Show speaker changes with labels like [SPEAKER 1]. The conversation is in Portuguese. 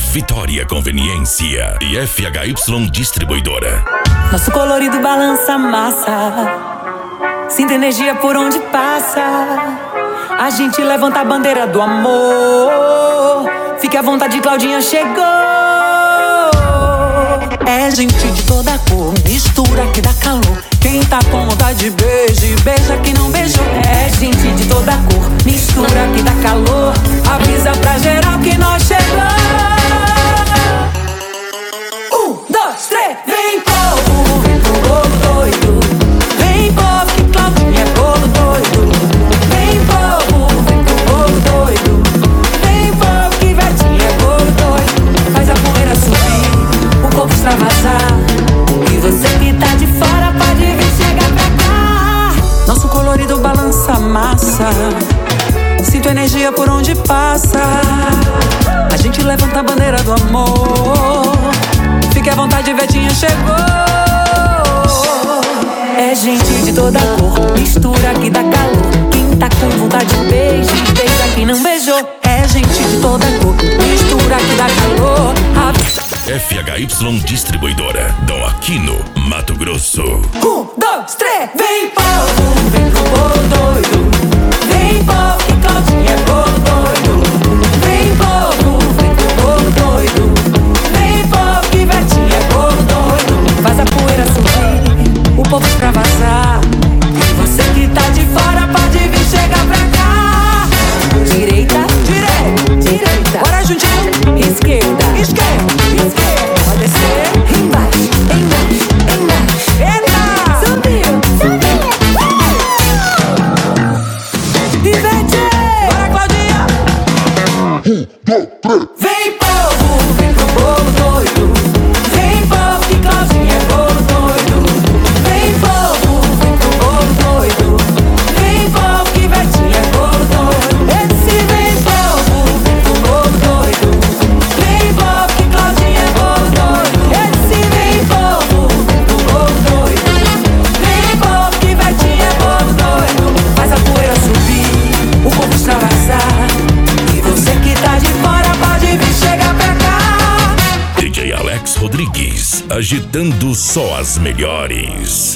[SPEAKER 1] Vitória Conveniência e FHY Distribuidora.
[SPEAKER 2] Nosso colorido balança massa, sinta energia por onde passa. A gente levanta a bandeira do amor. Fique à vontade, Claudinha chegou. É gente de toda cor, mistura que dá calor. Quem tá com vontade de beijo, beija quem não beijou. É gente de toda cor, mistura que dá calor. Avisa pra geral que nós chegamos. 1, 2, 3, vem povo, vem pro bolo doido. Vem povo que Claudinha é bolo doido. Vem povo, vem pro bolo doido. Vem povo que Vetinha é bolo doido. Faz a poeira subir, o corpo extravasar. E você que tá de fora pode vir chegar pra cá. Nosso colorido balança a massa, sinto energia por onde passa. A gente levanta a bandeira do amor. Fique à vontade, Vetinha chegou. É gente de toda cor, mistura que dá calor. Quem tá com vontade de beijo, beija quem não beijou. É gente de toda cor, mistura que dá calor.
[SPEAKER 1] FHY Distribuidora, Dom Aquino, Mato Grosso.
[SPEAKER 2] 1, 2, 3, vem povo, vem pro bolo doido. Vem povo que Claudinha é bolo doido. Vem povo, vem pro bolo doido. Vem povo que Vetinha é bolo doido. Faz a poeira subir, o povo extravasar. E você que tá de fora pode vir chegar pra cá. Direita, direita, direita. Bora juntinho. Esquerda, esquerda, esquerda. Pode descer, embaixo, embaixo, embaixo. Eita! Subiu, subiu. Ivete! Bora, Claudinha!
[SPEAKER 1] 1, 2, 3.
[SPEAKER 2] Vem povo, vem pro bolo doido. Vem povo que Claudinha é bolo doido. Vem povo, vem pro bolo doido. Vem povo que Vetinha é bolo doido. Esse vem povo, vem pro bolo doido. Vem povo que Claudinha é bolo doido. Esse vem povo, vem pro bolo doido. Vem povo que Vetinha é bolo doido. Faz a poeira subir, o povo extravasar. E você que tá de fora pode vir chegar pra cá.
[SPEAKER 1] DJ Alex Rodrigues, agitando só as melhores.